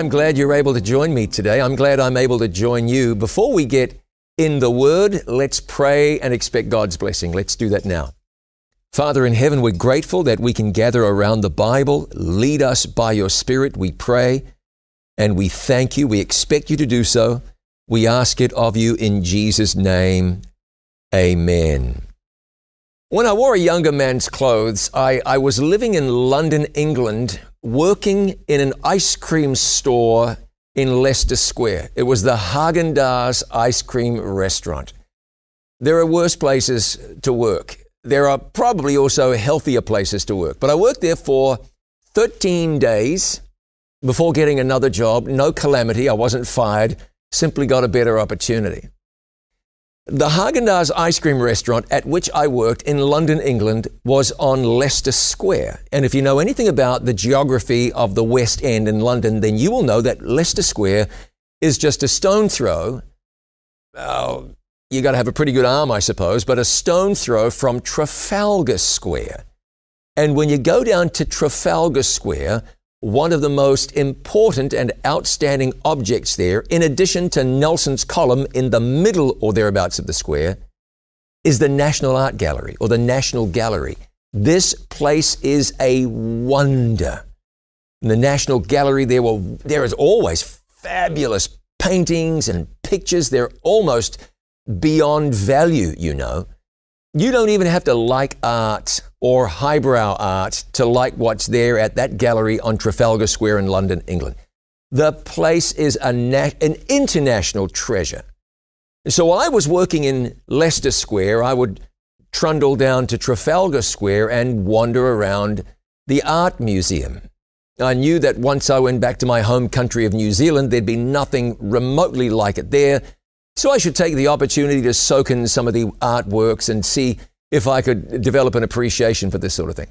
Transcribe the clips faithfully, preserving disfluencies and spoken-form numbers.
I'm glad you're able to join me today. I'm glad I'm able to join you. Before we get in the Word, let's pray and expect God's blessing. Let's do that now. Father in heaven, we're grateful that we can gather around the Bible. Lead us by your Spirit, we pray, and we thank you. We expect you to do so. We ask it of you in Jesus' name. Amen. When I wore a younger man's clothes, I, I was living in London, England, working in an ice cream store in Leicester Square. It was the Häagen-Dazs ice cream restaurant. There are worse places to work. There are probably also healthier places to work. But I worked there for thirteen days before getting another job. No calamity. I wasn't fired. Simply got a better opportunity. The Häagen-Dazs ice cream restaurant at which I worked in London, England, was on Leicester Square. And if you know anything about the geography of the West End in London, then you will know that Leicester Square is just a stone throw. Oh, you got to have a pretty good arm, I suppose, but a stone throw from Trafalgar Square. And when you go down to Trafalgar Square, one of the most important and outstanding objects there, in addition to Nelson's Column in the middle or thereabouts of the square, is the National Art Gallery or the National Gallery. This place is a wonder. In the National Gallery, there were there is always fabulous paintings and pictures. They're almost beyond value, you know. You don't even have to like art or highbrow art to like what's there at that gallery on Trafalgar Square in London, England. The place is a na- an international treasure. So while I was working in Leicester Square, I would trundle down to Trafalgar Square and wander around the art museum. I knew that once I went back to my home country of New Zealand, there'd be nothing remotely like it there. So I should take the opportunity to soak in some of the artworks and see if I could develop an appreciation for this sort of thing.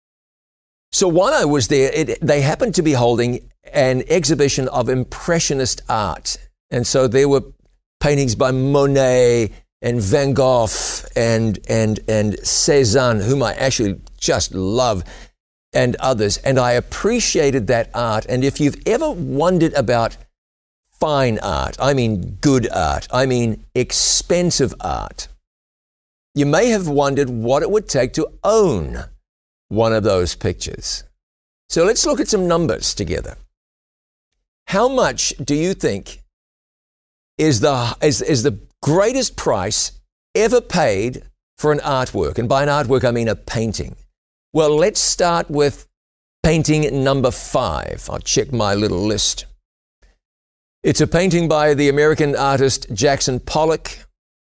So while I was there, it, they happened to be holding an exhibition of Impressionist art. And so there were paintings by Monet and Van Gogh and, and, and Cézanne, whom I actually just love, and others. And I appreciated that art. And if you've ever wondered about fine art, I mean good art, I mean expensive art, you may have wondered what it would take to own one of those pictures. So let's look at some numbers together. How much do you think is the, is, is the greatest price ever paid for an artwork? And by an artwork, I mean a painting. Well, let's start with painting number five. I'll check my little list. It's a painting by the American artist Jackson Pollock.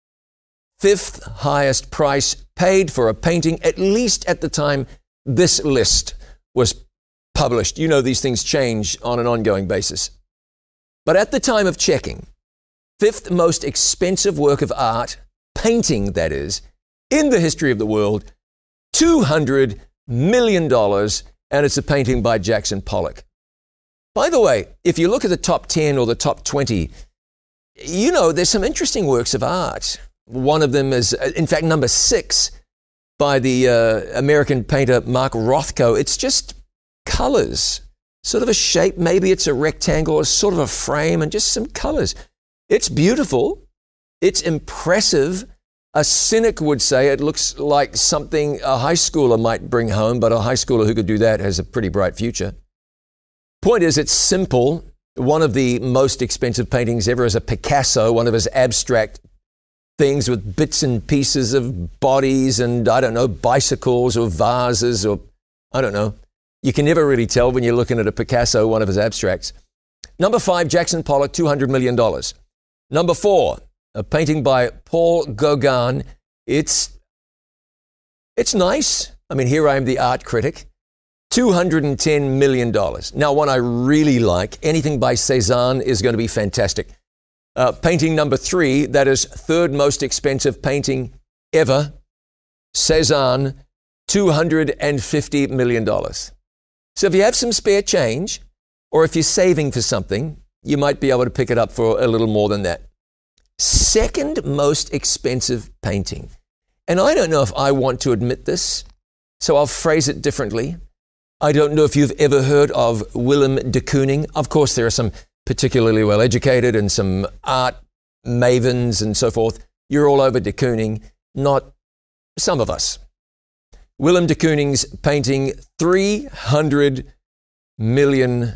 Fifth highest price paid for a painting, at least at the time this list was published. You know these things change on an ongoing basis. But at the time of checking, fifth most expensive work of art, painting that is, in the history of the world, two hundred million dollars, and it's a painting by Jackson Pollock. By the way, if you look at the top ten or the top twenty, you know there's some interesting works of art. One of them is, in fact, number six by the uh, American painter Mark Rothko. It's just colors, sort of a shape. Maybe it's a rectangle or sort of a frame and just some colors. It's beautiful. It's impressive. A cynic would say it looks like something a high schooler might bring home, but a high schooler who could do that has a pretty bright future. Point is, it's simple. One of the most expensive paintings ever is a Picasso, one of his abstract things with bits and pieces of bodies and, I don't know, bicycles or vases or, I don't know. You can never really tell when you're looking at a Picasso, one of his abstracts. Number five, Jackson Pollock, two hundred million dollars. Number four, a painting by Paul Gauguin. It's, it's nice. I mean, here I am, the art critic. two hundred ten million dollars. Now, one I really like, anything by Cézanne is going to be fantastic. Uh, painting number three, that is third most expensive painting ever, Cézanne, two hundred fifty million dollars. So if you have some spare change, or if you're saving for something, you might be able to pick it up for a little more than that. Second most expensive painting. And I don't know if I want to admit this, so I'll phrase it differently. I don't know if you've ever heard of Willem de Kooning. Of course, there are some particularly well-educated and some art mavens and so forth. You're all over de Kooning, not some of us. Willem de Kooning's painting three hundred million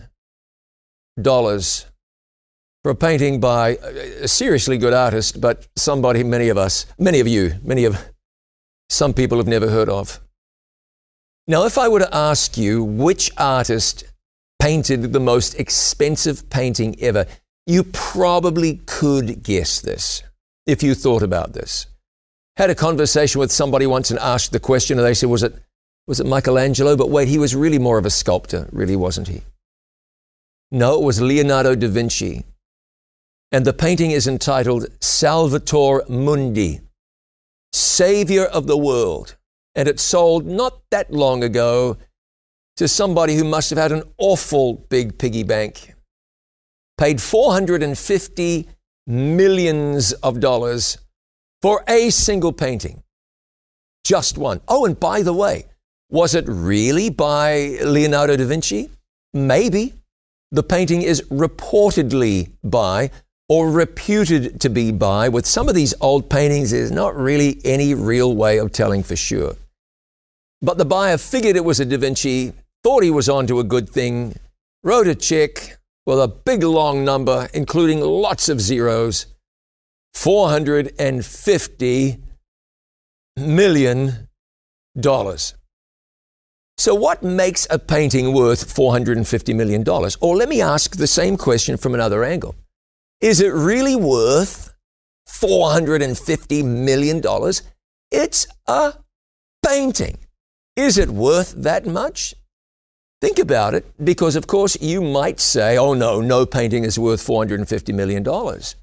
dollars for a painting by a seriously good artist, but somebody many of us, many of you, many of some people have never heard of. Now, if I were to ask you which artist painted the most expensive painting ever, you probably could guess this if you thought about this. Had a conversation with somebody once and asked the question, and they said, was it, was it Michelangelo? But wait, he was really more of a sculptor, really, wasn't he? No, it was Leonardo da Vinci. And the painting is entitled Salvator Mundi, Savior of the World. And it sold not that long ago to somebody who must have had an awful big piggy bank. Paid four hundred fifty millions of dollars for a single painting. Just one. Oh, and by the way, was it really by Leonardo da Vinci? Maybe. The painting is reportedly by, or reputed to be by. With some of these old paintings, there's not really any real way of telling for sure. But the buyer figured it was a Da Vinci, thought he was onto a good thing, wrote a check with a big long number, including lots of zeros, four hundred fifty million dollars. So what makes a painting worth four hundred fifty million dollars? Or let me ask the same question from another angle. Is it really worth four hundred fifty million dollars? It's a painting. Is it worth that much? Think about it, because of course you might say, oh no, no painting is worth four hundred fifty million dollars.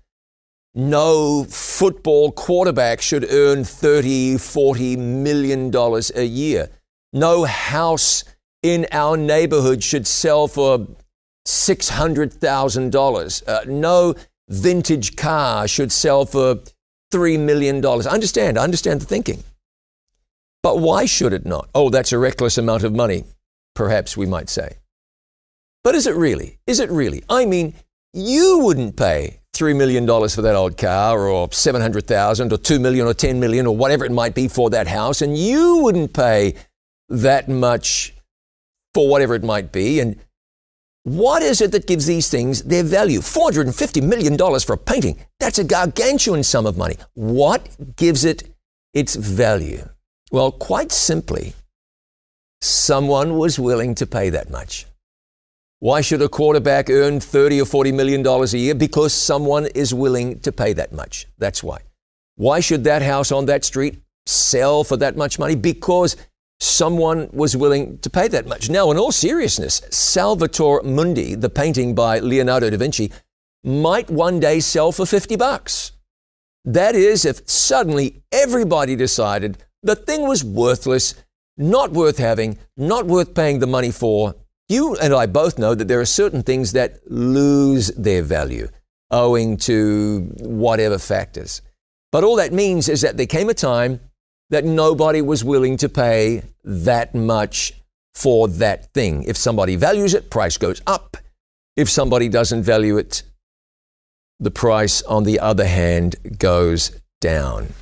No football quarterback should earn thirty, forty million dollars a year. No house in our neighborhood should sell for six hundred thousand dollars. Uh, no vintage car should sell for three million dollars. I understand, I understand the thinking. But why should it not? Oh, that's a reckless amount of money, perhaps we might say. But is it really? Is it really? I mean, you wouldn't pay three million dollars for that old car, or seven hundred thousand dollars, or two million dollars, or ten million dollars, or whatever it might be for that house, and you wouldn't pay that much for whatever it might be. And what is it that gives these things their value? four hundred fifty million dollars for a painting. That's a gargantuan sum of money. What gives it its value? Well, quite simply, someone was willing to pay that much. Why should a quarterback earn thirty or forty million dollars a year? Because someone is willing to pay that much. That's why. Why should that house on that street sell for that much money? Because someone was willing to pay that much. Now, in all seriousness, Salvator Mundi, the painting by Leonardo da Vinci, might one day sell for fifty bucks. That is, if suddenly everybody decided the thing was worthless, not worth having, not worth paying the money for. You and I both know that there are certain things that lose their value owing to whatever factors. But all that means is that there came a time that nobody was willing to pay that much for that thing. If somebody values it, price goes up. If somebody doesn't value it, the price, on the other hand, goes down.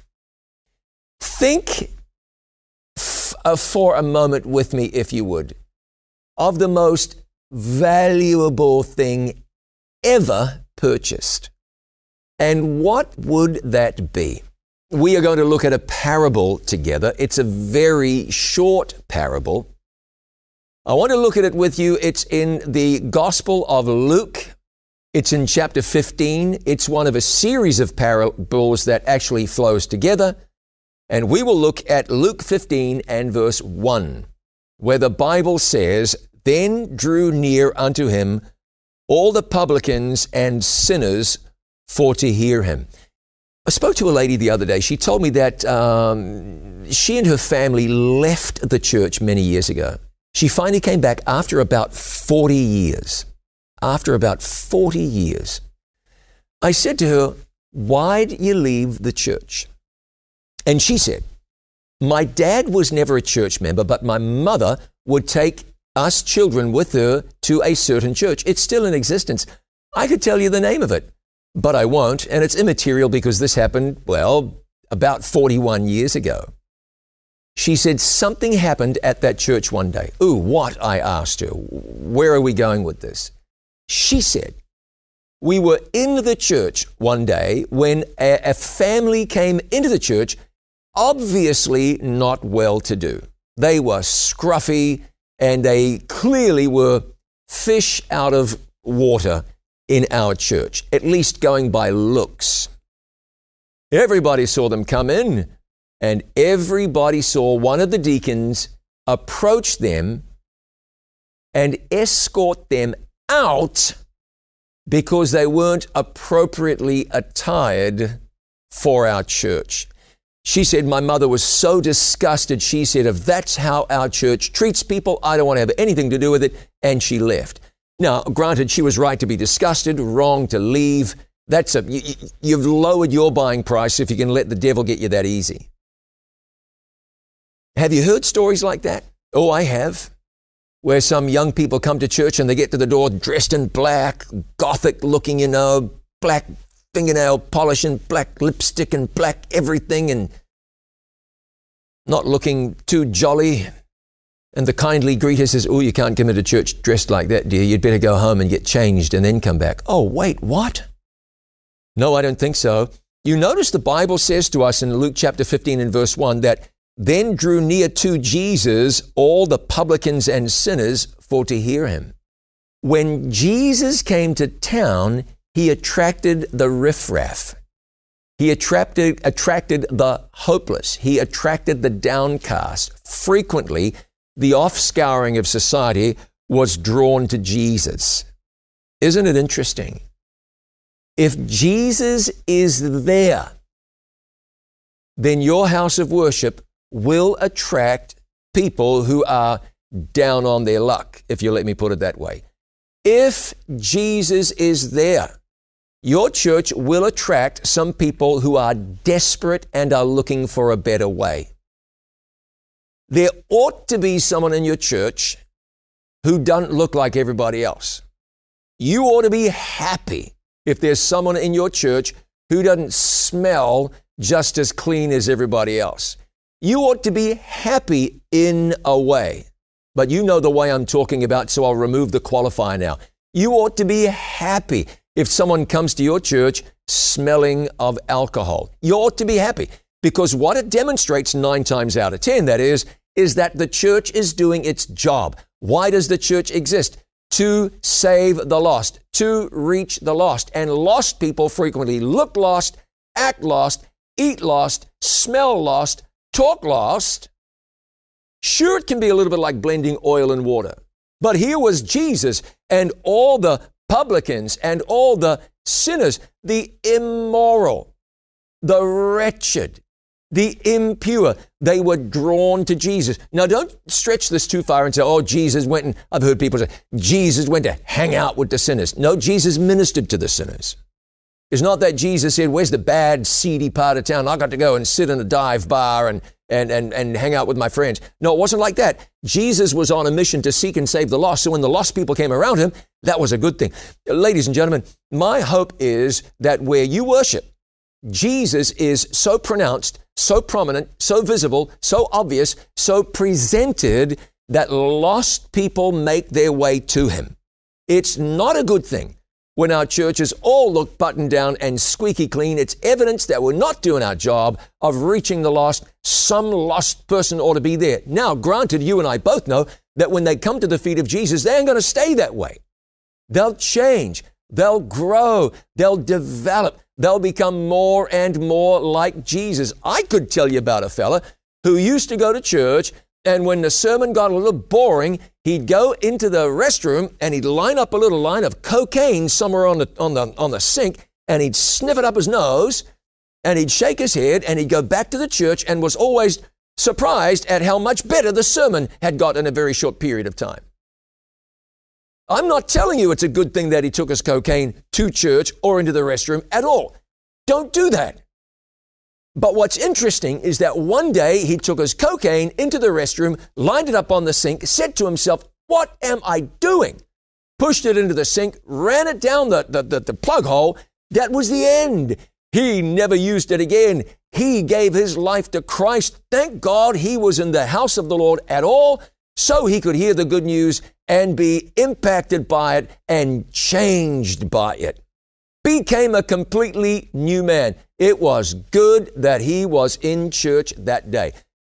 Think f- uh, for a moment with me, if you would, of the most valuable thing ever purchased. And what would that be? We are going to look at a parable together. It's a very short parable. I want to look at it with you. It's in the Gospel of Luke. It's in chapter fifteen. It's one of a series of parables that actually flows together. And we will look at Luke fifteen and verse one, where the Bible says, "Then drew near unto him all the publicans and sinners for to hear him." I spoke to a lady the other day. She told me that um, she and her family left the church many years ago. She finally came back after about forty years. After about forty years. I said to her, "Why'd you leave the church?" And she said, "My dad was never a church member, but my mother would take us children with her to a certain church. It's still in existence. I could tell you the name of it, but I won't, and it's immaterial because this happened, well, about forty-one years ago. She said something happened at that church one day. Ooh, what? I asked her. Where are we going with this? She said, we were in the church one day when a, a family came into the church, obviously not well-to-do. They were scruffy, and they clearly were fish out of water in our church, at least going by looks. Everybody saw them come in, and everybody saw one of the deacons approach them and escort them out because they weren't appropriately attired for our church. She said, my mother was so disgusted. She said, if that's how our church treats people, I don't want to have anything to do with it. And she left. Now, granted, she was right to be disgusted, wrong to leave. That's a, you, you've lowered your buying price if you can let the devil get you that easy. Have you heard stories like that? Oh, I have. Where some young people come to church and they get to the door dressed in black, gothic looking, you know, black fingernail polish and black lipstick and black everything, and not looking too jolly. And the kindly greeter says, oh, you can't come into church dressed like that, dear. You'd better go home and get changed and then come back. Oh, wait, what? No, I don't think so. You notice the Bible says to us in Luke chapter fifteen and verse one that then drew near to Jesus all the publicans and sinners for to hear him. When Jesus came to town, he attracted the riffraff. He attracted, attracted the hopeless. He attracted the downcast. Frequently, the offscouring of society was drawn to Jesus. Isn't it interesting? If Jesus is there, then your house of worship will attract people who are down on their luck, if you let me put it that way. If Jesus is there, your church will attract some people who are desperate and are looking for a better way. There ought to be someone in your church who doesn't look like everybody else. You ought to be happy if there's someone in your church who doesn't smell just as clean as everybody else. You ought to be happy in a way. But you know the way I'm talking about, so I'll remove the qualifier now. You ought to be happy if someone comes to your church smelling of alcohol. You ought to be happy, because what it demonstrates nine times out of ten, that is, is that the church is doing its job. Why does the church exist? To save the lost, to reach the lost. And lost people frequently look lost, act lost, eat lost, smell lost, talk lost. Sure, it can be a little bit like blending oil and water. But here was Jesus and all the publicans and all the sinners, the immoral, the wretched, the impure. They were drawn to Jesus. Now, don't stretch this too far and say, oh, Jesus went and, I've heard people say, Jesus went to hang out with the sinners. No, Jesus ministered to the sinners. It's not that Jesus said, where's the bad, seedy part of town? I got to go and sit in a dive bar and, and, and, and hang out with my friends. No, it wasn't like that. Jesus was on a mission to seek and save the lost. So when the lost people came around him, that was a good thing. Ladies and gentlemen, my hope is that where you worship, Jesus is so pronounced, so prominent, so visible, so obvious, so presented that lost people make their way to him. It's not a good thing when our churches all look buttoned down and squeaky clean. It's evidence that we're not doing our job of reaching the lost. Some lost person ought to be there. Now, granted, you and I both know that when they come to the feet of Jesus, they ain't going to stay that way. They'll change. They'll grow. They'll develop. They'll become more and more like Jesus. I could tell you about a fella who used to go to church, and when the sermon got a little boring, he'd go into the restroom and he'd line up a little line of cocaine somewhere on the, on the, on the sink, and he'd sniff it up his nose, and he'd shake his head, and he'd go back to the church and was always surprised at how much better the sermon had got in a very short period of time. I'm not telling you it's a good thing that he took his cocaine to church or into the restroom at all. Don't do that. But what's interesting is that one day he took his cocaine into the restroom, lined it up on the sink, said to himself, What am I doing? Pushed it into the sink, ran it down the, the, the, the plug hole. That was the end. He never used it again. He gave his life to Christ. Thank God he was in the house of the Lord at all, so he could hear the good news and be impacted by it and changed by it. Became a completely new man. It was good that he was in church that day.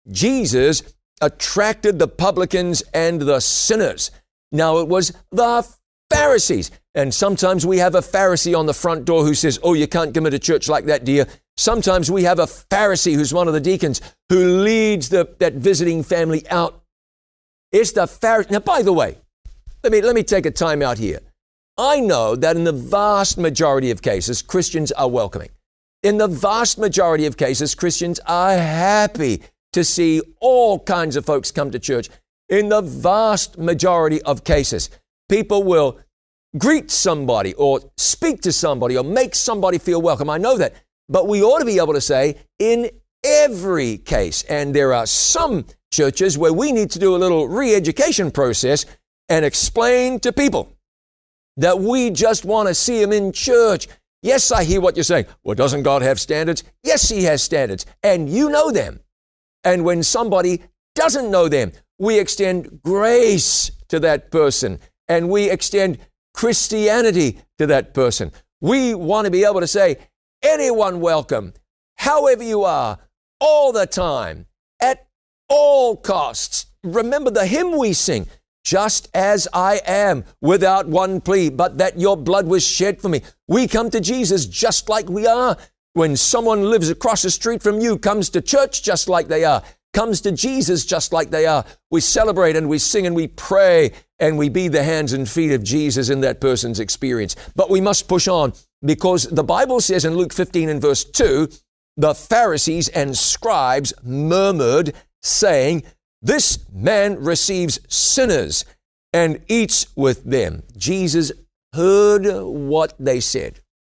Jesus attracted the publicans and the sinners. Now it was the Pharisees. And sometimes we have a Pharisee on the front door who says, oh, you can't come into church like that, dear. Sometimes we have a Pharisee who's one of the deacons who leads the, that visiting family out. It's the Pharisee. Now, by the way, let me, let me take a time out here. I know that in the vast majority of cases, Christians are welcoming. In the vast majority of cases, Christians are happy to see all kinds of folks come to church. In the vast majority of cases, people will greet somebody or speak to somebody or make somebody feel welcome. I know that. But we ought to be able to say in every case, and there are some churches where we need to do a little re-education process and explain to people that we just want to see them in church. Yes, I hear what you're saying. Well, doesn't God have standards? Yes, he has standards, and you know them. And when somebody doesn't know them, we extend grace to that person, and we extend Christianity to that person. We want to be able to say, anyone welcome, however you are, all the time, at all costs. Remember the hymn we sing, just as I am, without one plea, but that your blood was shed for me. We come to Jesus just like we are. When someone lives across the street from you, comes to church just like they are, comes to Jesus just like they are, we celebrate and we sing and we pray and we be the hands and feet of Jesus in that person's experience. But we must push on, because the Bible says in Luke fifteen and verse two, the Pharisees and scribes murmured, saying, this man receives sinners and eats with them. Jesus heard what they said.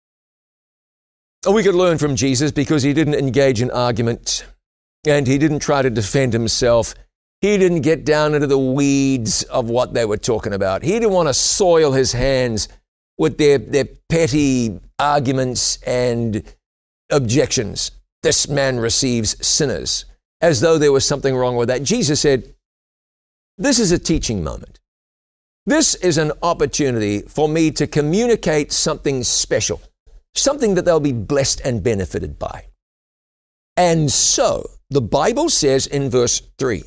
We could learn from Jesus because he didn't engage in argument and he didn't try to defend himself. He didn't get down into the weeds of what they were talking about. He didn't want to soil his hands with their, their petty arguments and objections. This man receives sinners, as though there was something wrong with that. Jesus said, this is a teaching moment. This is an opportunity for me to communicate something special, something that they'll be blessed and benefited by. And so, the Bible says in verse three,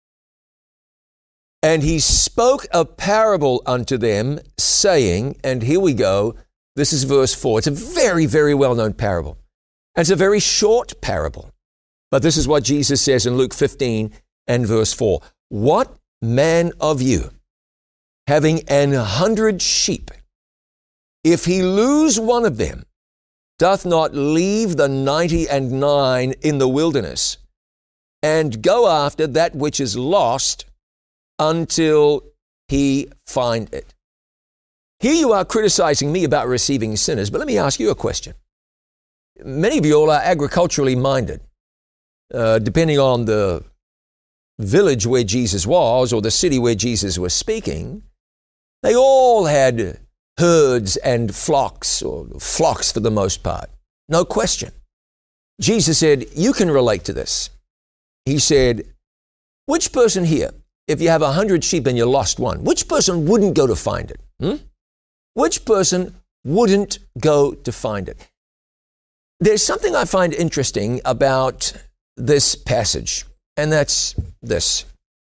and he spoke a parable unto them, saying, and here we go, this is verse four. It's a very, very well-known parable. And it's a very short parable. But this is what Jesus says in Luke fifteen and verse four. What man of you, having an hundred sheep, if he lose one of them, doth not leave the ninety and nine in the wilderness, and go after that which is lost until he find it? Here you are criticizing me about receiving sinners, but let me ask you a question. Many of you all are agriculturally minded. Uh, depending on the village where Jesus was or the city where Jesus was speaking, they all had herds and flocks, or flocks for the most part. No question. Jesus said, you can relate to this. He said, which person here, if you have a hundred sheep and you lost one, which person wouldn't go to find it? Hmm? Which person wouldn't go to find it? There's something I find interesting about this passage, and that's this.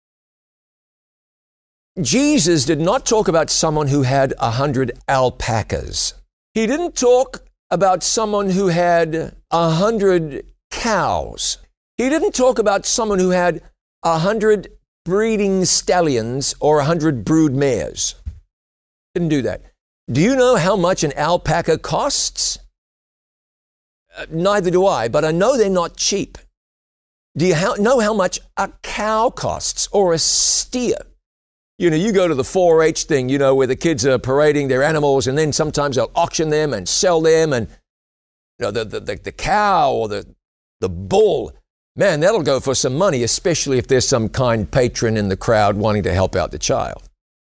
Jesus did not talk about someone who had a hundred alpacas. He didn't talk about someone who had a hundred cows. He didn't talk about someone who had a hundred breeding stallions or a hundred brood mares. Didn't do that. Do you know how much an alpaca costs? Uh, neither do I, but I know they're not cheap. Do you ha- know how much a cow costs or a steer? You know, you go to the four H thing, you know, where the kids are parading their animals, and then sometimes they'll auction them and sell them, and you know, the the, the, the cow or the the bull, man, that'll go for some money, especially if there's some kind patron in the crowd wanting to help out the child.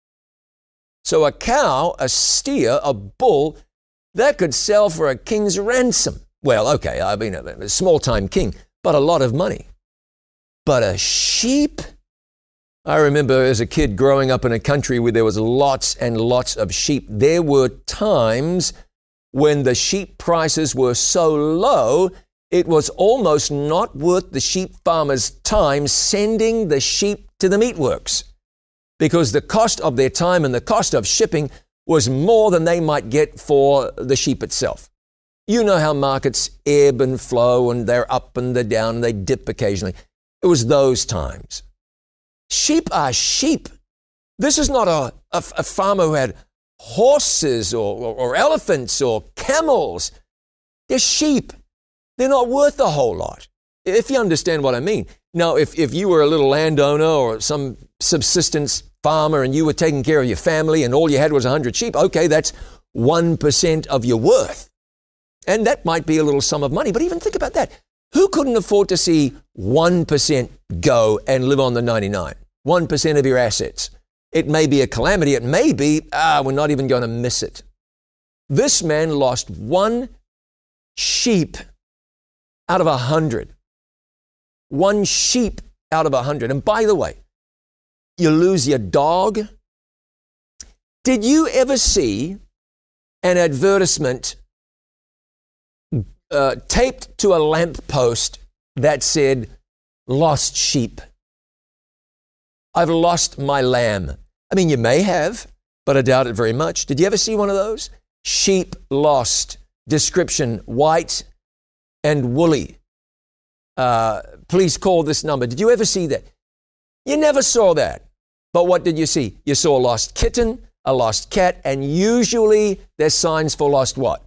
So a cow, a steer, a bull, that could sell for a king's ransom. Well, okay, I mean, a small-time king, but a lot of money. But a sheep? I remember as a kid growing up in a country where there was lots and lots of sheep. There were times when the sheep prices were so low, it was almost not worth the sheep farmer's time sending the sheep to the meatworks, because the cost of their time and the cost of shipping was more than they might get for the sheep itself. You know how markets ebb and flow, and they're up and they're down, and they dip occasionally. It was those times. Sheep are sheep. This is not a, a, a farmer who had horses or, or, or elephants or camels. They're sheep. They're not worth a whole lot, if you understand what I mean. Now, if, if you were a little landowner or some subsistence farmer and you were taking care of your family and all you had was one hundred sheep, okay, that's one percent of your worth. And that might be a little sum of money. But even think about that. Who couldn't afford to see one percent go and live on the ninety-nine? one percent of your assets. It may be a calamity. It may be, ah, we're not even going to miss it. This man lost one sheep out of a hundred. One sheep out of a hundred. And by the way, you lose your dog. Did you ever see an advertisement uh, taped to a lamppost that said, "Lost sheep. I've lost my lamb"? I mean, you may have, but I doubt it very much. Did you ever see one of those? Sheep lost. Description, white and woolly. Uh, please call this number. Did you ever see that? You never saw that. But what did you see? You saw a lost kitten, a lost cat, and usually there's signs for lost what?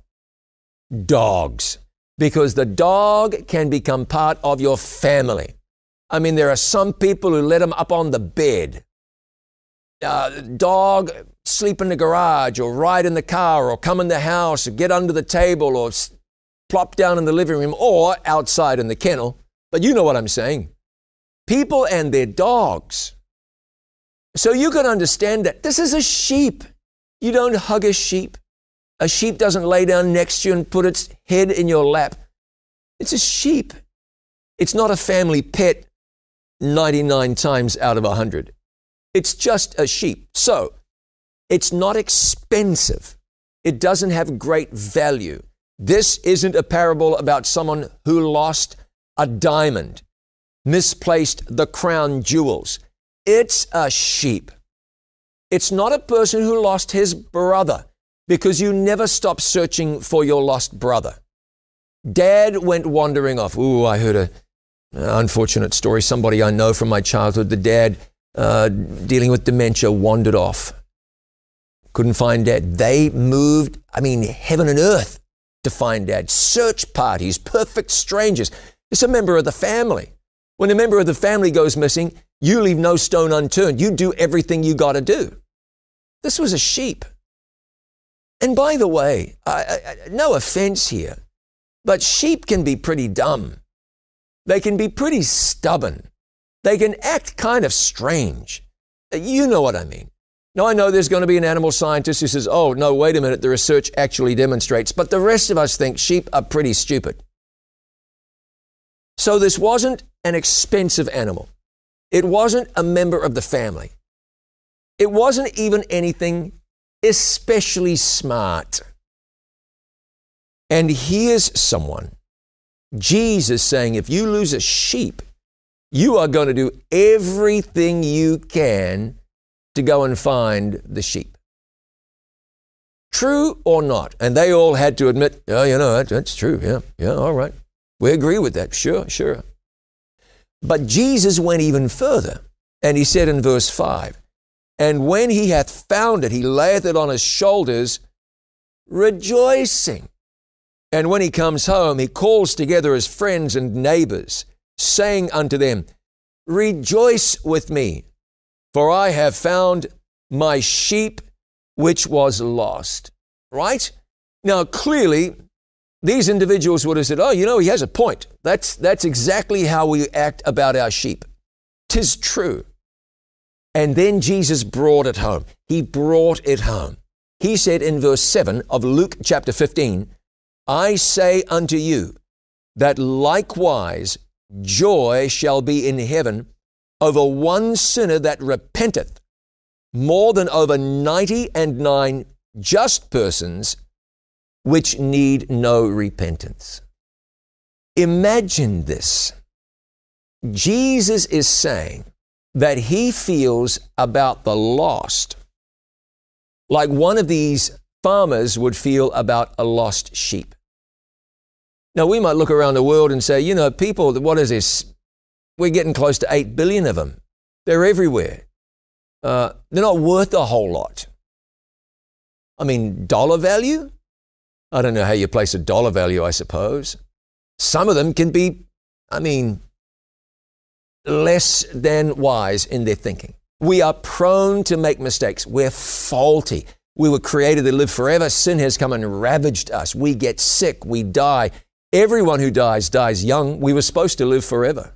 Dogs. Because the dog can become part of your family. I mean, there are some people who let them up on the bed. Uh, dog sleep in the garage or ride in the car or come in the house or get under the table or s- plop down in the living room or outside in the kennel. But you know what I'm saying. People and their dogs. So you can understand that this is a sheep. You don't hug a sheep. A sheep doesn't lay down next to you and put its head in your lap. It's a sheep. It's not a family pet ninety-nine times out of one hundred. It's just a sheep. So it's not expensive. It doesn't have great value. This isn't a parable about someone who lost a diamond, misplaced the crown jewels. It's a sheep. It's not a person who lost his brother, because you never stop searching for your lost brother. Dad went wandering off. Ooh, I heard a uh, unfortunate story. Somebody I know from my childhood, the dad uh, dealing with dementia wandered off. Couldn't find Dad. They moved, I mean, heaven and earth to find Dad. Search parties, perfect strangers. It's a member of the family. When a member of the family goes missing, you leave no stone unturned. You do everything you got to do. This was a sheep. And by the way, I, I, no offense here, but sheep can be pretty dumb. They can be pretty stubborn. They can act kind of strange. You know what I mean. Now, I know there's going to be an animal scientist who says, oh, no, wait a minute, the research actually demonstrates, but the rest of us think sheep are pretty stupid. So this wasn't an expensive animal. It wasn't a member of the family. It wasn't even anything especially smart. And here's someone, Jesus saying, if you lose a sheep, you are going to do everything you can to go and find the sheep. True or not? And they all had to admit, oh, you know, that, that's true. Yeah, yeah, all right. We agree with that. Sure, sure. But Jesus went even further, and he said in verse five, and when he hath found it, he layeth it on his shoulders, rejoicing. And when he comes home, he calls together his friends and neighbors, saying unto them, rejoice with me, for I have found my sheep which was lost. Right? Now, clearly, these individuals would have said, oh, you know, he has a point. That's, that's exactly how we act about our sheep. 'Tis true. And then Jesus brought it home. He brought it home. He said in verse seven of Luke chapter fifteen, I say unto you that likewise joy shall be in heaven over one sinner that repenteth, more than over ninety and nine just persons which need no repentance. Imagine this. Jesus is saying that he feels about the lost like one of these farmers would feel about a lost sheep. Now, we might look around the world and say, you know, people, what is this? We're getting close to eight billion of them. They're everywhere. Uh, they're not worth a whole lot. I mean, dollar value? I don't know how you place a dollar value, I suppose. Some of them can be, I mean, less than wise in their thinking. We are prone to make mistakes. We're faulty. We were created to live forever. Sin has come and ravaged us. We get sick. We die. Everyone who dies, dies young. We were supposed to live forever.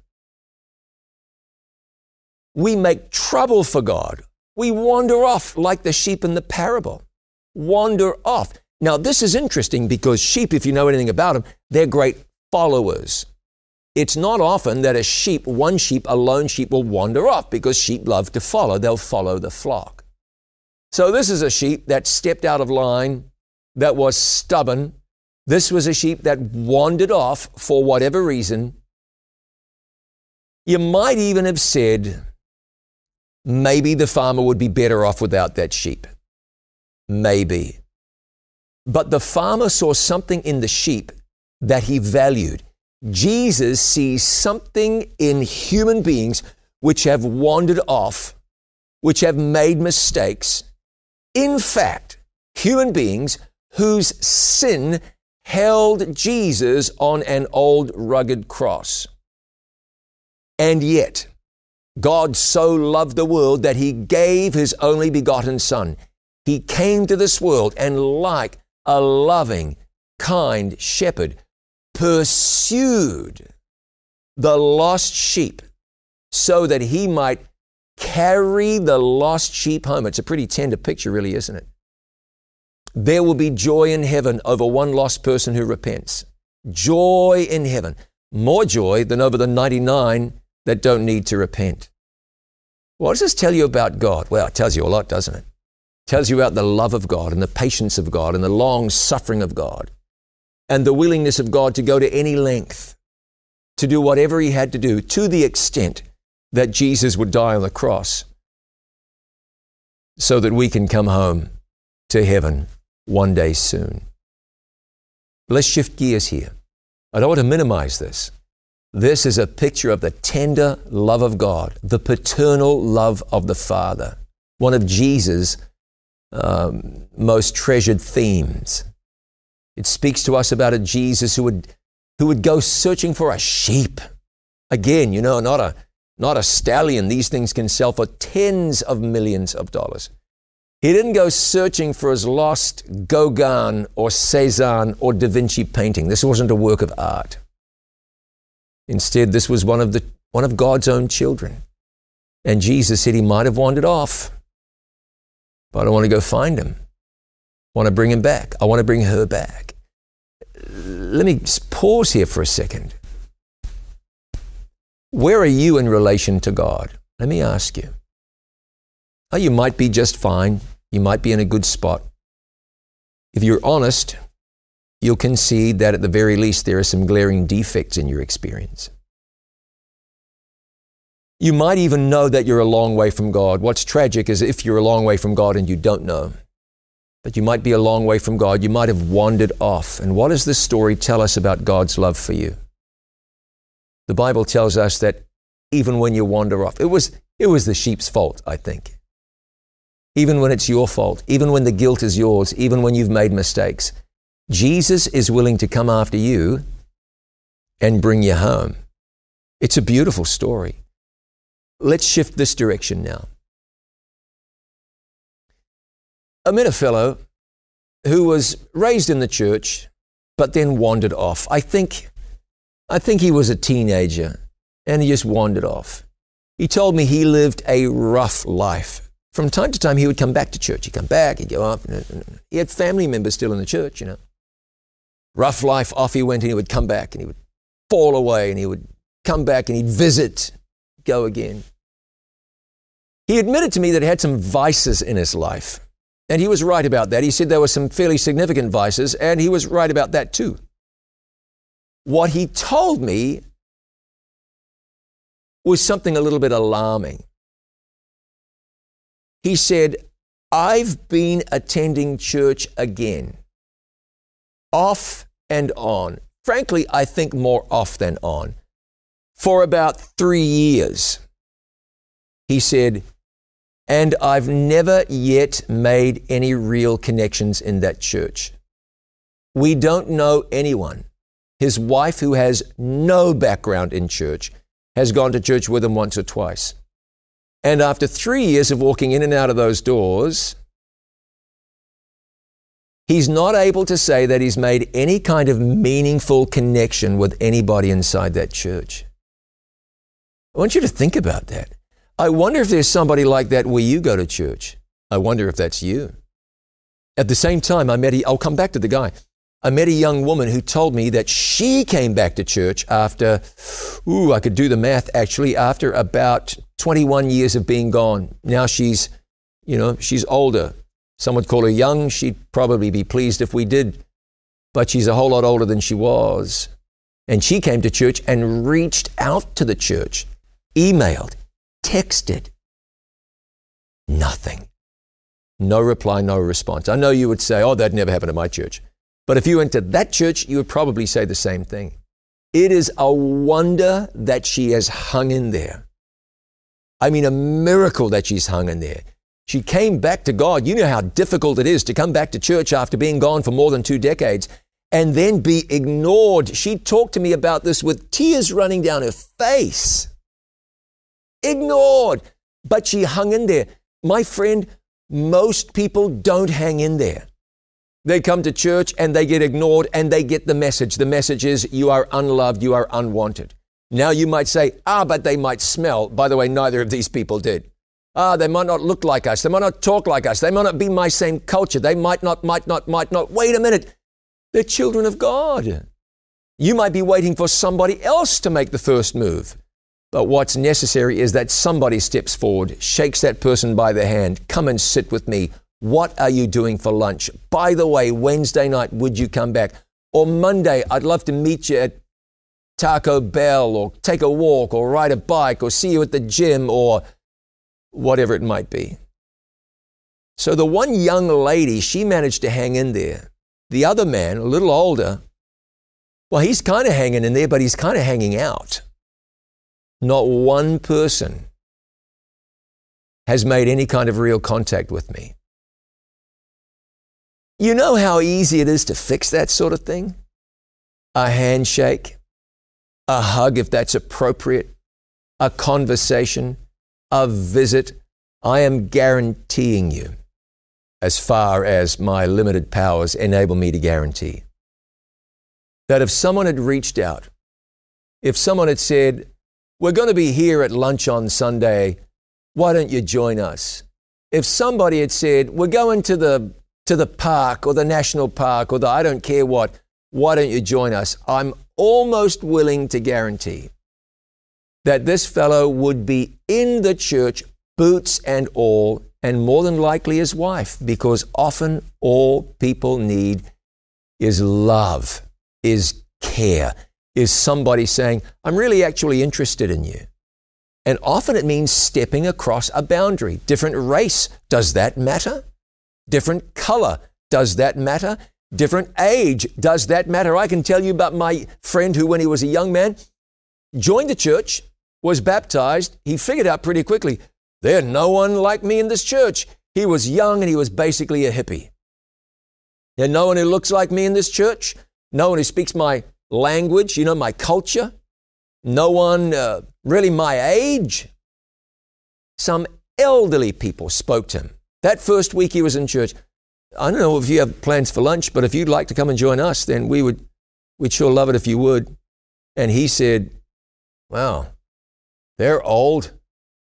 We make trouble for God. We wander off like the sheep in the parable. Wander off. Now, this is interesting because sheep, if you know anything about them, they're great followers. It's not often that a sheep, one sheep, a lone sheep will wander off because sheep love to follow. They'll follow the flock. So this is a sheep that stepped out of line, that was stubborn. This was a sheep that wandered off for whatever reason. You might even have said, maybe the farmer would be better off without that sheep. Maybe. But the farmer saw something in the sheep that he valued. Jesus sees something in human beings which have wandered off, which have made mistakes. In fact, human beings whose sin held Jesus on an old rugged cross. And yet, God so loved the world that he gave his only begotten Son. He came to this world and, like a loving, kind shepherd, pursued the lost sheep so that he might carry the lost sheep home. It's a pretty tender picture, really, isn't it? There will be joy in heaven over one lost person who repents. Joy in heaven. More joy than over the ninety-nine that don't need to repent. What does this tell you about God? Well, it tells you a lot, doesn't it? It tells you about the love of God and the patience of God and the long suffering of God and the willingness of God to go to any length to do whatever he had to do, to the extent that Jesus would die on the cross so that we can come home to heaven one day soon. Let's shift gears here. I don't want to minimize this. This is a picture of the tender love of God, the paternal love of the Father, one of Jesus' um, most treasured themes. It speaks to us about a Jesus who would, who would go searching for a sheep. Again, you know, not a, not a stallion. These things can sell for tens of millions of dollars. He didn't go searching for his lost Gauguin or Cézanne or Da Vinci painting. This wasn't a work of art. Instead, this was one of the one of God's own children. And Jesus said he might have wandered off, but I want to go find him. I want to bring him back. I want to bring her back. Let me pause here for a second. Where are you in relation to God? Let me ask you. Oh, you might be just fine. You might be in a good spot. If you're honest, you'll concede that at the very least there are some glaring defects in your experience. You might even know that you're a long way from God. What's tragic is if you're a long way from God and you don't know. But you might be a long way from God. You might have wandered off. And what does this story tell us about God's love for you? The Bible tells us that even when you wander off, it was, it was the sheep's fault, I think. Even when it's your fault, even when the guilt is yours, even when you've made mistakes, Jesus is willing to come after you and bring you home. It's a beautiful story. Let's shift this direction now. I met a fellow who was raised in the church, but then wandered off. I think, I think he was a teenager, and he just wandered off. He told me he lived a rough life. From time to time, he would come back to church. He'd come back, he'd go up. He had family members still in the church, you know. Rough life, off he went, and he would come back, and he would fall away, and he would come back, and he'd visit, go again. He admitted to me that he had some vices in his life, and he was right about that. He said there were some fairly significant vices, and he was right about that too. What he told me was something a little bit alarming. He said, I've been attending church again, off and on. Frankly, I think more off than on, for about three years. He said, and I've never yet made any real connections in that church. We don't know anyone. His wife, who has no background in church, has gone to church with him once or twice. And after three years of walking in and out of those doors, he's not able to say that he's made any kind of meaningful connection with anybody inside that church. I want you to think about that. I wonder if there's somebody like that where you go to church. I wonder if that's you. At the same time, I met a, I'll come back to the guy. I met a young woman who told me that she came back to church after, ooh, I could do the math actually, after about twenty-one years of being gone. Now she's, you know, she's older. Some would call her young. She'd probably be pleased if we did. But she's a whole lot older than she was. And she came to church and reached out to the church, emailed, texted. Nothing. No reply, no response. I know you would say, oh, that never happened at my church. But if you went to that church, you would probably say the same thing. It is a wonder that she has hung in there. I mean, a miracle that she's hung in there. She came back to God. You know how difficult it is to come back to church after being gone for more than two decades and then be ignored. She talked to me about this with tears running down her face. Ignored. But she hung in there. My friend, most people don't hang in there. They come to church and they get ignored and they get the message. The message is you are unloved, you are unwanted. Now you might say, ah, but they might smell. By the way, neither of these people did. Ah, they might not look like us. They might not talk like us. They might not be my same culture. They might not, might not, might not. Wait a minute. They're children of God. You might be waiting for somebody else to make the first move. But what's necessary is that somebody steps forward, shakes that person by the hand. Come and sit with me. What are you doing for lunch? By the way, Wednesday night, would you come back? Or Monday, I'd love to meet you at Taco Bell, or take a walk, or ride a bike, or see you at the gym, or whatever it might be. So the one young lady, she managed to hang in there. The other man, a little older, well, he's kind of hanging in there, but he's kind of hanging out. Not one person has made any kind of real contact with me. You know how easy it is to fix that sort of thing? A handshake, a hug if that's appropriate, a conversation, a visit. I am guaranteeing you, as far as my limited powers enable me to guarantee, that if someone had reached out, if someone had said, we're going to be here at lunch on Sunday, why don't you join us? If somebody had said, we're going to the to the park or the national park or the I don't care what, why don't you join us? I'm almost willing to guarantee that this fellow would be in the church, boots and all, and more than likely his wife, because often all people need is love, is care, is somebody saying, I'm really actually interested in you. And often it means stepping across a boundary. Different race, does that matter? Different color, does that matter? Different age, does that matter? I can tell you about my friend who, when he was a young man, joined the church, was baptized. He figured out pretty quickly, there's no one like me in this church. He was young and he was basically a hippie. There's no one who looks like me in this church. No one who speaks my language, you know, my culture. No one uh, really my age. Some elderly people spoke to him. That first week he was in church. I don't know if you have plans for lunch, but if you'd like to come and join us, then we would, we'd sure love it if you would. And he said, wow, they're old.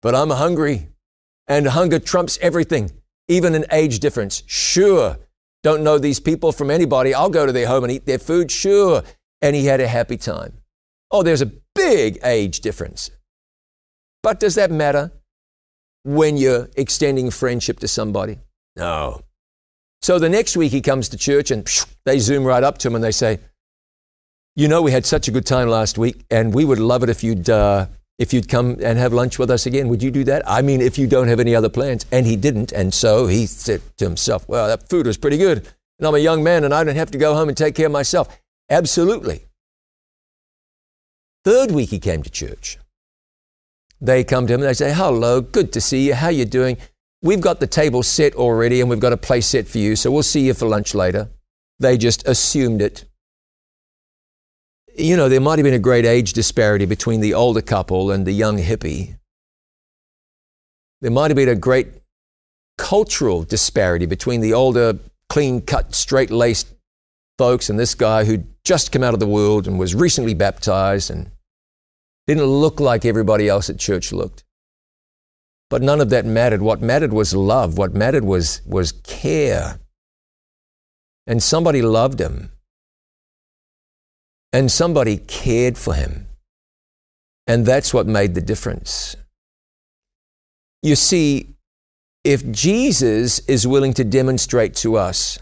but I'm hungry, and hunger trumps everything, even an age difference. Sure, don't know these people from anybody. I'll go to their home and eat their food. Sure. And he had a happy time. Oh, there's a big age difference. But does that matter when you're extending friendship to somebody? No. So the next week he comes to church and phew, they zoom right up to him and they say, you know, we had such a good time last week and we would love it if you'd, uh, if you'd come and have lunch with us again. Would you do that? I mean, if you don't have any other plans. And he didn't. And so he said to himself, well, that food was pretty good. And I'm a young man and I don't have to go home and take care of myself. Absolutely. Third week he came to church. They come to him and they say, hello, good to see you. How you doing? We've got the table set already and we've got a place set for you, so we'll see you for lunch later. They just assumed it. You know, there might have been a great age disparity between the older couple and the young hippie. There might have been a great cultural disparity between the older, clean-cut, straight-laced folks and this guy who'd just come out of the world and was recently baptized and didn't look like everybody else at church looked. But none of that mattered. What mattered was love. What mattered was, was care. And somebody loved him. And somebody cared for him. And that's what made the difference. You see, if Jesus is willing to demonstrate to us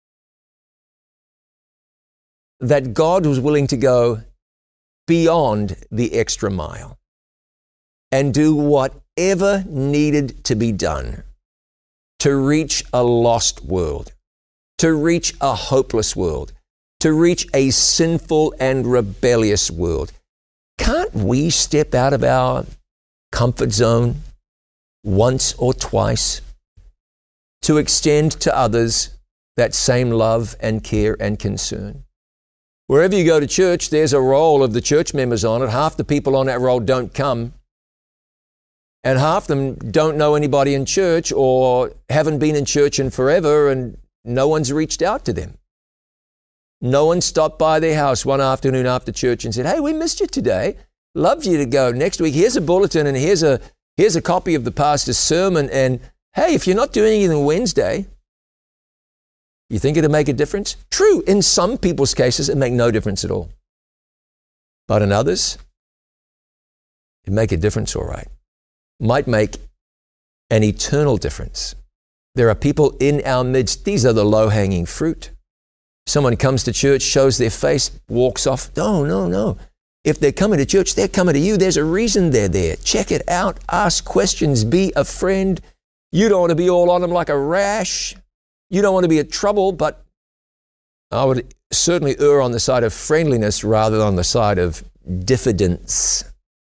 that God was willing to go beyond the extra mile and do whatever needed to be done to reach a lost world, to reach a hopeless world, to reach a sinful and rebellious world, can't we step out of our comfort zone once or twice to extend to others that same love and care and concern? Wherever you go to church, there's a roll of the church members on it. Half the people on that roll don't come. And half them don't know anybody in church or haven't been in church in forever and no one's reached out to them. No one stopped by their house one afternoon after church and said, hey, we missed you today. Loved you to go next week. Here's a bulletin and here's a, here's a copy of the pastor's sermon. And hey, if you're not doing anything Wednesday, you think it'll make a difference? True, in some people's cases, it make no difference at all. But in others, it make a difference all right. Might make an eternal difference. There are people in our midst, these are the low-hanging fruit. Someone comes to church, shows their face, walks off. No, no, no. If they're coming to church, they're coming to you. There's a reason they're there. Check it out. Ask questions. Be a friend. You don't want to be all on them like a rash. You don't want to be in trouble, but I would certainly err on the side of friendliness rather than on the side of diffidence.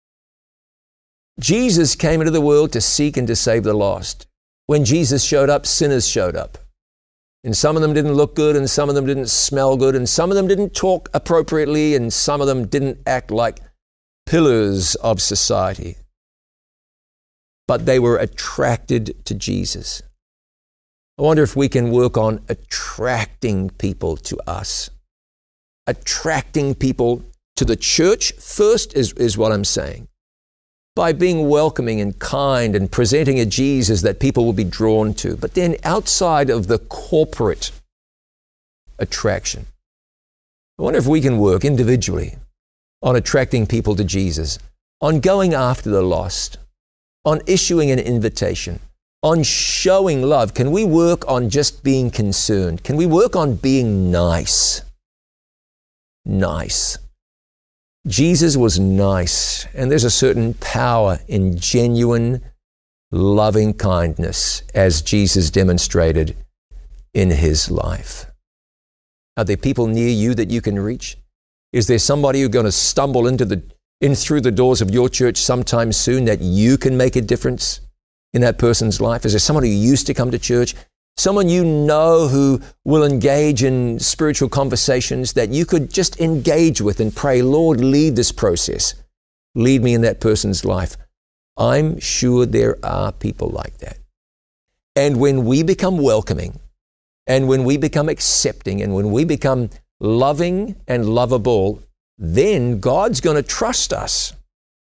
Jesus came into the world to seek and to save the lost. When Jesus showed up, sinners showed up. And some of them didn't look good, and some of them didn't smell good, and some of them didn't talk appropriately, and some of them didn't act like pillars of society. But they were attracted to Jesus. I wonder if we can work on attracting people to us. Attracting people to the church first is, is what I'm saying. By being welcoming and kind and presenting a Jesus that people will be drawn to. But then outside of the corporate attraction, I wonder if we can work individually on attracting people to Jesus, on going after the lost, on issuing an invitation, on showing love. Can we work on just being concerned? Can we work on being nice? Nice. Jesus was nice, and there's a certain power in genuine, loving kindness as Jesus demonstrated in his life. Are there people near you that you can reach? Is there somebody who's going to stumble into the in through the doors of your church sometime soon that you can make a difference in that person's life? Is there someone who used to come to church? Someone you know who will engage in spiritual conversations that you could just engage with and pray, Lord, lead this process. Lead me in that person's life. I'm sure there are people like that. And when we become welcoming, and when we become accepting, and when we become loving and lovable, then God's going to trust us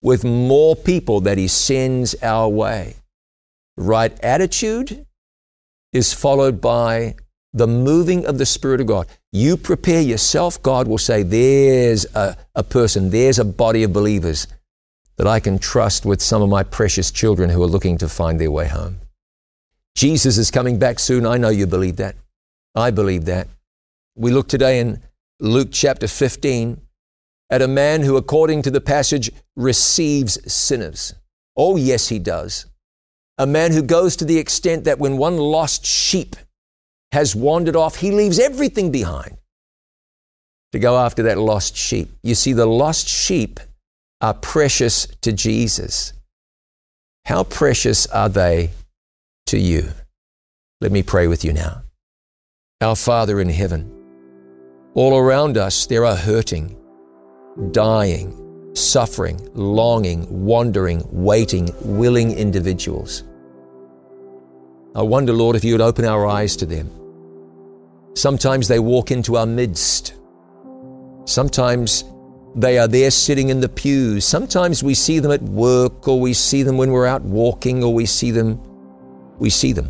with more people that He sends our way. Right attitude is followed by the moving of the Spirit of God. You prepare yourself, God will say, there's a, a person, there's a body of believers that I can trust with some of my precious children who are looking to find their way home. Jesus is coming back soon. I know you believe that. I believe that. We look today in Luke chapter fifteen at a man who, according to the passage, receives sinners. Oh, yes, he does. A man who goes to the extent that when one lost sheep has wandered off, he leaves everything behind to go after that lost sheep. You see, the lost sheep are precious to Jesus. How precious are they to you? Let me pray with you now. Our Father in heaven, all around us there are hurting, dying, suffering, longing, wandering, waiting, willing individuals. I wonder, Lord, if you would open our eyes to them. Sometimes they walk into our midst. Sometimes they are there sitting in the pews. Sometimes we see them at work, or we see them when we're out walking, or we see them, we see them.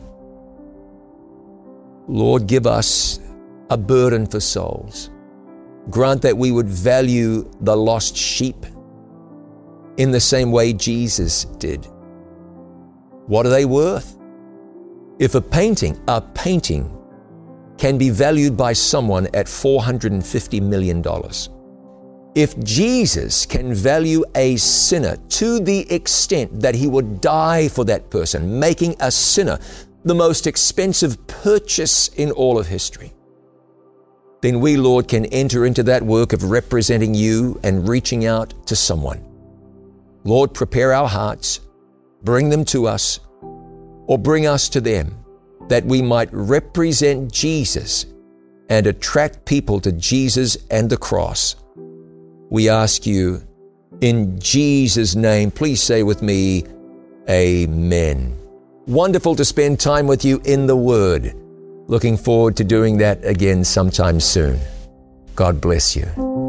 Lord, give us a burden for souls. Grant that we would value the lost sheep in the same way Jesus did. What are they worth? If a painting, a painting can be valued by someone at four hundred fifty million dollars, if Jesus can value a sinner to the extent that He would die for that person, making a sinner the most expensive purchase in all of history, then we, Lord, can enter into that work of representing You and reaching out to someone. Lord, prepare our hearts, bring them to us, or bring us to them, that we might represent Jesus and attract people to Jesus and the cross. We ask You in Jesus' name. Please say with me, Amen. Wonderful to spend time with you in the Word. Looking forward to doing that again sometime soon. God bless you.